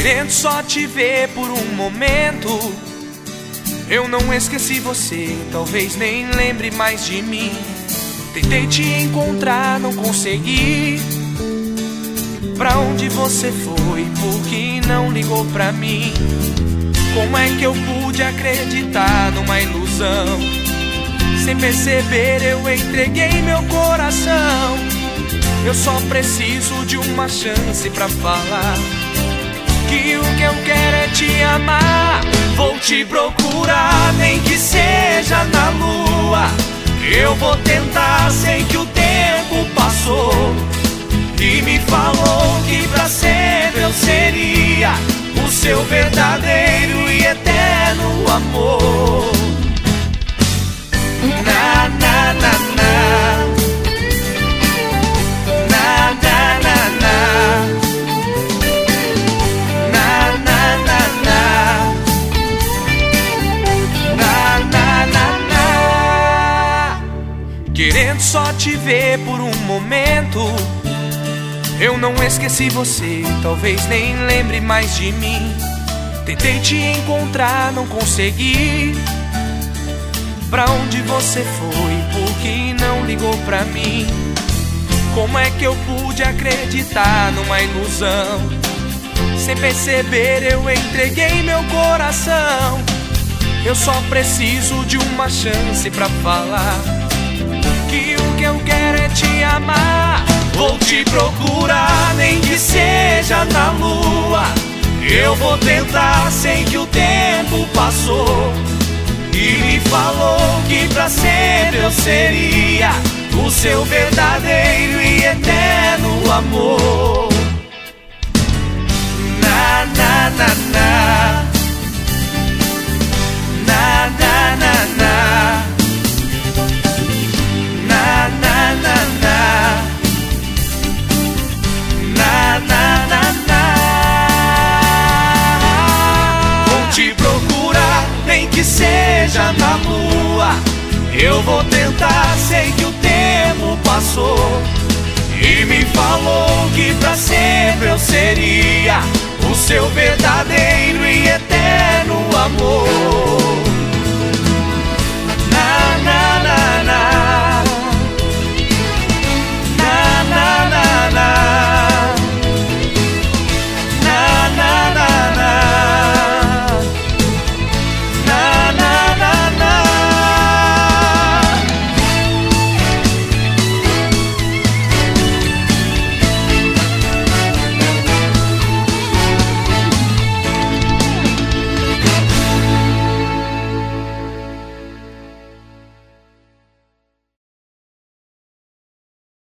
querendo só te ver por um momento. Eu não esqueci você, talvez nem lembre mais de mim. Tentei te encontrar, não consegui. Pra onde você foi? Por que não ligou pra mim? Como é que eu pude acreditar numa ilusão? Sem perceber eu entreguei meu coração. Eu só preciso de uma chance pra falar que o que eu quero é te amar. Vou te procurar, nem que seja na lua. Eu vou tentar, sei que o tempo passou. E me falou que pra sempre eu seria o seu verdadeiro e eterno amor. Na, na, na, na. Na, na, na, na. Na, na, na, na. Na, na, na, na. Querendo só te ver por um momento. Eu não esqueci você, talvez nem lembre mais de mim. Tentei te encontrar, não consegui. Pra onde você foi? Por que não ligou pra mim? Como é que eu pude acreditar numa ilusão? Sem perceber eu entreguei meu coração. Eu só preciso de uma chance pra falar que o que eu quero é te amar. Vou te procurar, nem que seja na lua. Eu vou tentar, sei que o tempo passou. E me falou que pra sempre eu seria o seu verdadeiro e eterno amor. Na, na, na, na. Na, na, na, na. Na, na, na, na. Na, na, na, na. Vou te procurar, nem que seja na lua. Eu vou tentar, sei que o tempo passou. E me falou que pra sempre eu seria o seu verdadeiro e eterno amor.